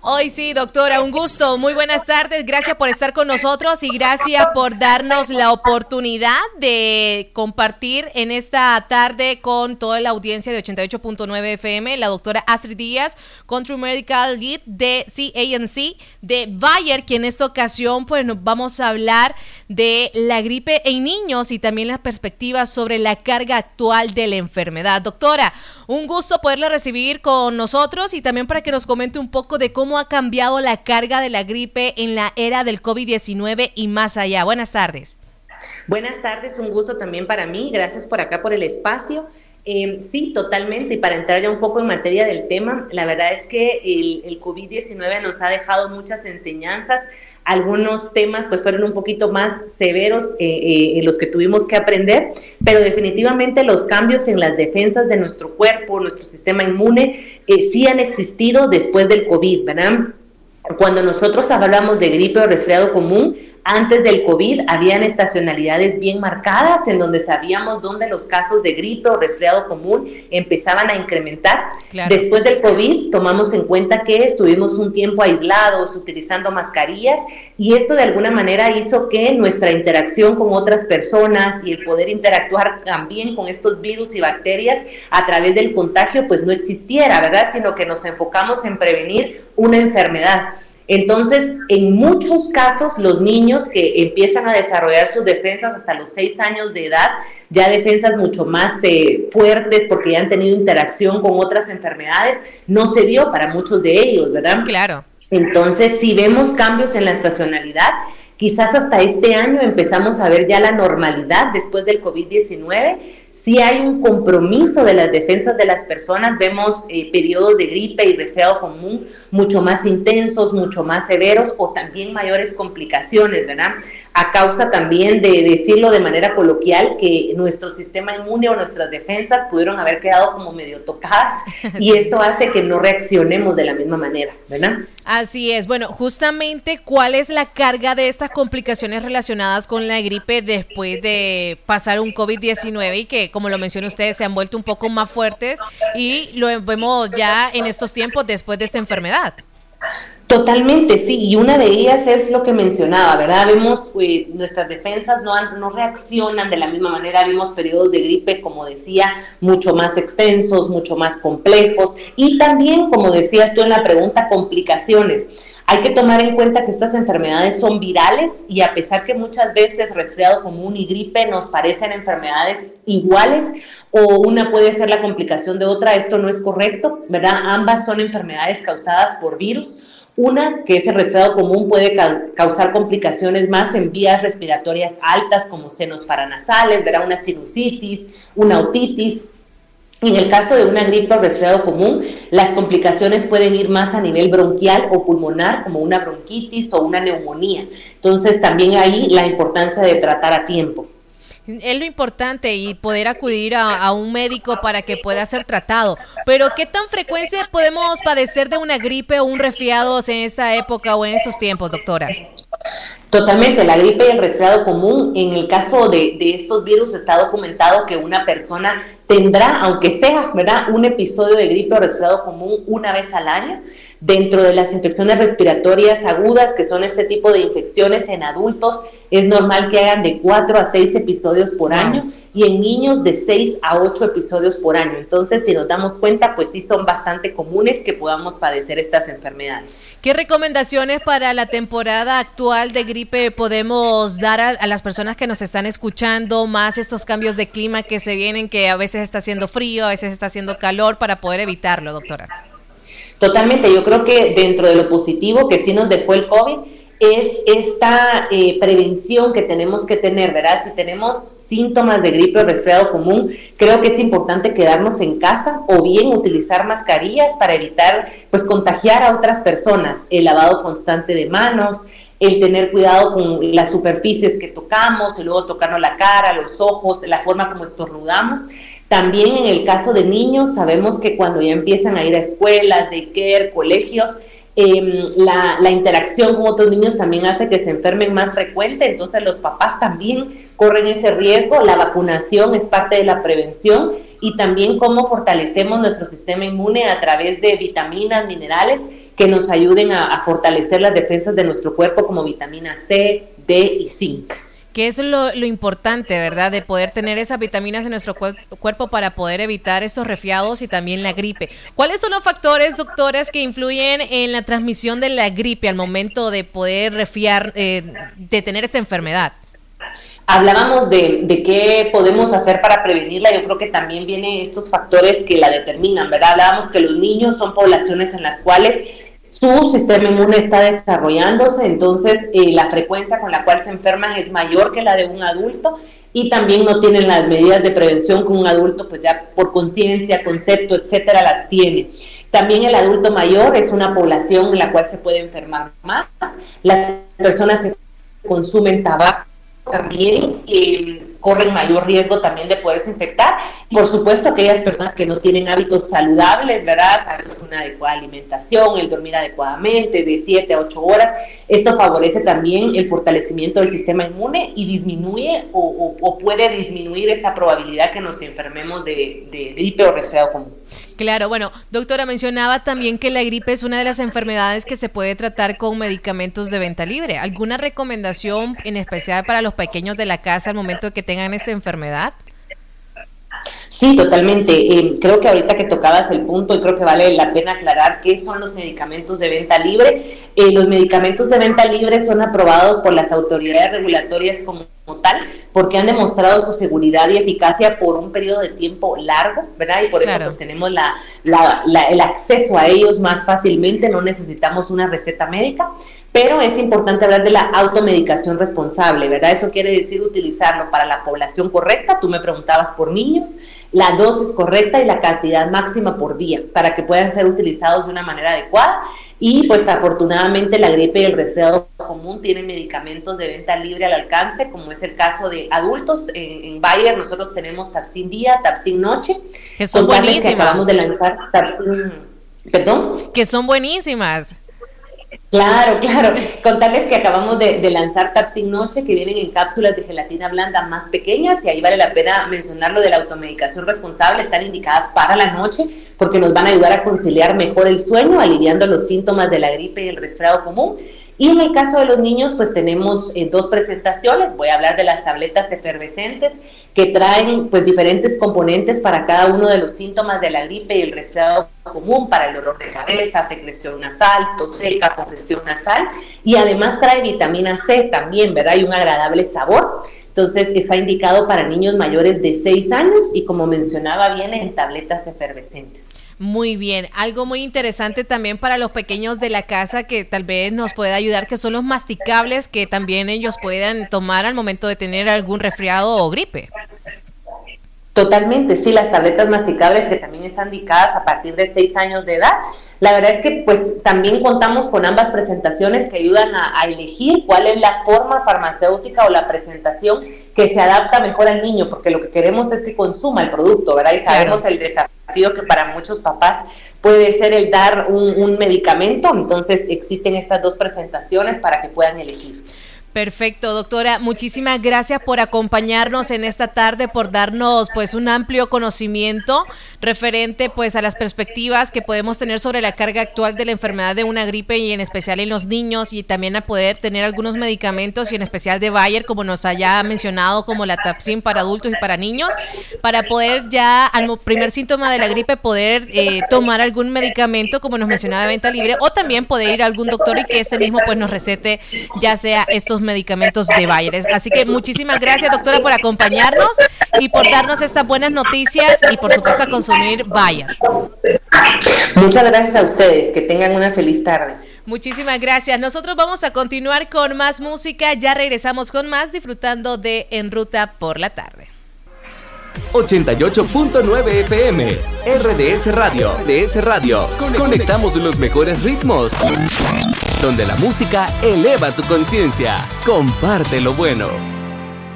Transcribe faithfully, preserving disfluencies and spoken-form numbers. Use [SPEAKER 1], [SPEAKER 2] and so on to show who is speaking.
[SPEAKER 1] Hoy sí, doctora, un gusto. Muy buenas tardes. Gracias por estar con nosotros y gracias por darnos la oportunidad de compartir en esta tarde con toda la audiencia de ochenta y ocho punto nueve F M, la doctora Astrid Díaz, Country Medical Lead de C A N C de Bayer, que en esta ocasión pues nos vamos a hablar de la gripe en niños y también las perspectivas sobre la carga actual de la enfermedad. Doctora, un gusto poderla recibir con nosotros y también para que nos comente un poco de cómo ha cambiado la carga de la gripe en la era del COVID diecinueve y más allá. Buenas tardes.
[SPEAKER 2] Buenas tardes, un gusto también para mí. Gracias por acá, por el espacio. Eh, sí, totalmente. Y para entrar ya un poco en materia del tema, la verdad es que el, el COVID diecinueve nos ha dejado muchas enseñanzas. Algunos temas pues fueron un poquito más severos eh, eh, en los que tuvimos que aprender, pero definitivamente los cambios en las defensas de nuestro cuerpo, nuestro sistema inmune, eh, sí han existido después del COVID, ¿verdad? Cuando nosotros hablamos de gripe o resfriado común, antes del COVID habían estacionalidades bien marcadas en donde sabíamos dónde los casos de gripe o resfriado común empezaban a incrementar. Claro. Después del COVID tomamos en cuenta que estuvimos un tiempo aislados, utilizando mascarillas, y esto de alguna manera hizo que nuestra interacción con otras personas y el poder interactuar también con estos virus y bacterias a través del contagio pues no existiera, ¿verdad? Sino que nos enfocamos en prevenir una enfermedad. Entonces, en muchos casos, los niños que empiezan a desarrollar sus defensas hasta los seis años de edad, ya defensas mucho más eh, fuertes porque ya han tenido interacción con otras enfermedades, no se dio para muchos de ellos, ¿verdad?
[SPEAKER 1] Claro.
[SPEAKER 2] Entonces, si vemos cambios en la estacionalidad, quizás hasta este año empezamos a ver ya la normalidad después del COVID diecinueve. Sí hay un compromiso de las defensas de las personas, vemos eh, periodos de gripe y resfriado común mucho más intensos, mucho más severos o también mayores complicaciones, ¿verdad? A causa también de decirlo de manera coloquial que nuestro sistema inmune o nuestras defensas pudieron haber quedado como medio tocadas y esto hace que no reaccionemos de la misma manera, ¿verdad?
[SPEAKER 1] Así es. Bueno, justamente, ¿cuál es la carga de estas complicaciones relacionadas con la gripe después de pasar un COVID diecinueve y que, como lo menciona usted, se han vuelto un poco más fuertes y lo vemos ya en estos tiempos después de esta enfermedad?
[SPEAKER 2] Totalmente, sí, y una de ellas es lo que mencionaba, ¿verdad? Vemos eh, nuestras defensas no, han, no reaccionan de la misma manera, vimos periodos de gripe, como decía, mucho más extensos, mucho más complejos, y también, como decías tú en la pregunta, complicaciones. Hay que tomar en cuenta que estas enfermedades son virales y a pesar que muchas veces resfriado común y gripe nos parecen enfermedades iguales o una puede ser la complicación de otra, esto no es correcto, ¿verdad? Ambas son enfermedades causadas por virus. Una, que es el resfriado común, puede ca- causar complicaciones más en vías respiratorias altas como senos paranasales, ¿verdad? Una sinusitis, una otitis. En el caso de una gripe o resfriado común, las complicaciones pueden ir más a nivel bronquial o pulmonar, como una bronquitis o una neumonía. Entonces, también ahí la importancia de tratar a tiempo.
[SPEAKER 1] Es lo importante y poder acudir a, a un médico para que pueda ser tratado. Pero ¿qué tan frecuente podemos padecer de una gripe o un resfriado en esta época o en estos tiempos, doctora?
[SPEAKER 2] Totalmente, la gripe y el resfriado común, en el caso de, de estos virus está documentado que una persona tendrá, aunque sea, ¿verdad?, un episodio de gripe o resfriado común una vez al año. Dentro de las infecciones respiratorias agudas, que son este tipo de infecciones en adultos, es normal que hagan de cuatro a seis episodios por año y en niños de seis a ocho episodios por año. Entonces, si nos damos cuenta, pues sí son bastante comunes que podamos padecer estas enfermedades.
[SPEAKER 1] ¿Qué recomendaciones para la temporada actual de gripe podemos dar a, a las personas que nos están escuchando, más estos cambios de clima que se vienen, que a veces está haciendo frío, a veces está haciendo calor, para poder evitarlo, doctora?
[SPEAKER 2] Totalmente, yo creo que dentro de lo positivo que sí nos dejó el COVID es esta eh, prevención que tenemos que tener, ¿verdad? Si tenemos síntomas de gripe o resfriado común, creo que es importante quedarnos en casa o bien utilizar mascarillas para evitar, pues, contagiar a otras personas, el lavado constante de manos, el tener cuidado con las superficies que tocamos, y luego tocarnos la cara, los ojos, la forma como estornudamos. También en el caso de niños, sabemos que cuando ya empiezan a ir a escuelas, daycare, colegios, eh, la, la interacción con otros niños también hace que se enfermen más frecuente, entonces los papás también corren ese riesgo. La vacunación es parte de la prevención y también cómo fortalecemos nuestro sistema inmune a través de vitaminas, minerales que nos ayuden a, a fortalecer las defensas de nuestro cuerpo, como vitamina C, D y zinc.
[SPEAKER 1] Que eso es lo, lo importante, ¿verdad? De poder tener esas vitaminas en nuestro cuer- cuerpo para poder evitar esos resfriados y también la gripe. ¿Cuáles son los factores, doctores, que influyen en la transmisión de la gripe al momento de poder resfriar, eh, de tener esta enfermedad?
[SPEAKER 2] Hablábamos de, de qué podemos hacer para prevenirla. Yo creo que también vienen estos factores que la determinan, ¿verdad? Hablábamos que los niños son poblaciones en las cuales su sistema inmune está desarrollándose, entonces eh, la frecuencia con la cual se enferman es mayor que la de un adulto, y también no tienen las medidas de prevención que un adulto, pues ya por conciencia, concepto, etcétera, las tiene. También el adulto mayor es una población en la cual se puede enfermar más. Las personas que consumen tabaco también eh, corren mayor riesgo también de poderse infectar. Por supuesto, aquellas personas que no tienen hábitos saludables, ¿verdad? Sabemos que una adecuada alimentación, el dormir adecuadamente de siete a ocho horas, esto favorece también el fortalecimiento del sistema inmune y disminuye o, o, o puede disminuir esa probabilidad que nos enfermemos de, de gripe o resfriado común.
[SPEAKER 1] Claro, bueno, doctora, mencionaba también que la gripe es una de las enfermedades que se puede tratar con medicamentos de venta libre. ¿Alguna recomendación en especial para los pequeños de la casa al momento de que tengan esta enfermedad?
[SPEAKER 2] Sí, totalmente. Eh, creo que ahorita que tocabas el punto, y creo que vale la pena aclarar qué son los medicamentos de venta libre. Eh, los medicamentos de venta libre son aprobados por las autoridades regulatorias como tal, porque han demostrado su seguridad y eficacia por un periodo de tiempo largo, ¿verdad? Y por eso claro. pues tenemos la, la, la, el acceso a ellos más fácilmente, no necesitamos una receta médica. Pero es importante hablar de la automedicación responsable, ¿verdad? Eso quiere decir utilizarlo para la población correcta. Tú me preguntabas por niños, la dosis correcta y la cantidad máxima por día para que puedan ser utilizados de una manera adecuada. Y pues afortunadamente la gripe y el resfriado común tienen medicamentos de venta libre al alcance, como es el caso de adultos. En, en Bayer nosotros tenemos Tapsin día, Tapsin noche.
[SPEAKER 1] Que son buenísimas.
[SPEAKER 2] Que acabamos de lanzar Tapsin, ¿perdón?
[SPEAKER 1] Que son buenísimas.
[SPEAKER 2] Claro, claro. Contarles que acabamos de, de lanzar Tapsin Noche, que vienen en cápsulas de gelatina blanda más pequeñas, y ahí vale la pena mencionar lo de la automedicación responsable. Están indicadas para la noche porque nos van a ayudar a conciliar mejor el sueño, aliviando los síntomas de la gripe y el resfriado común. Y en el caso de los niños, pues tenemos eh, dos presentaciones. Voy a hablar de las tabletas efervescentes que traen pues diferentes componentes para cada uno de los síntomas de la gripe y el resfriado común, para el dolor de cabeza, secreción nasal, tos seca, congestión nasal, y además trae vitamina C también, ¿verdad? Y un agradable sabor. Entonces está indicado para niños mayores de seis años y, como mencionaba, viene en tabletas efervescentes.
[SPEAKER 1] Muy bien, algo muy interesante también para los pequeños de la casa que tal vez nos pueda ayudar, que son los masticables que también ellos puedan tomar al momento de tener algún resfriado o gripe.
[SPEAKER 2] Totalmente, sí, las tabletas masticables que también están indicadas a partir de seis años de edad. La verdad es que pues también contamos con ambas presentaciones que ayudan a, a elegir cuál es la forma farmacéutica o la presentación que se adapta mejor al niño, porque lo que queremos es que consuma el producto, ¿verdad? Y sabemos claro. el desafío que para muchos papás puede ser el dar un, un medicamento, entonces existen estas dos presentaciones para que puedan elegir.
[SPEAKER 1] Perfecto, doctora, muchísimas gracias por acompañarnos en esta tarde, por darnos pues un amplio conocimiento referente pues a las perspectivas que podemos tener sobre la carga actual de la enfermedad de una gripe, y en especial en los niños, y también a poder tener algunos medicamentos, y en especial de Bayer, como nos haya mencionado, como la Tapsin para adultos y para niños, para poder ya al primer síntoma de la gripe poder eh, tomar algún medicamento, como nos mencionaba, de venta libre, o también poder ir a algún doctor y que este mismo pues nos recete ya sea estos medicamentos de Bayer. Así que muchísimas gracias, doctora, por acompañarnos y por darnos estas buenas noticias, y por supuesto a consumir Bayer.
[SPEAKER 2] Muchas gracias a ustedes, que tengan una feliz tarde.
[SPEAKER 1] Muchísimas gracias. Nosotros vamos a continuar con más música, ya regresamos con más, disfrutando de En Ruta por la Tarde.
[SPEAKER 3] ochenta y ocho punto nueve F M, R D S Radio, D S Radio. Conectamos los mejores ritmos, donde la música eleva tu conciencia. Comparte lo bueno.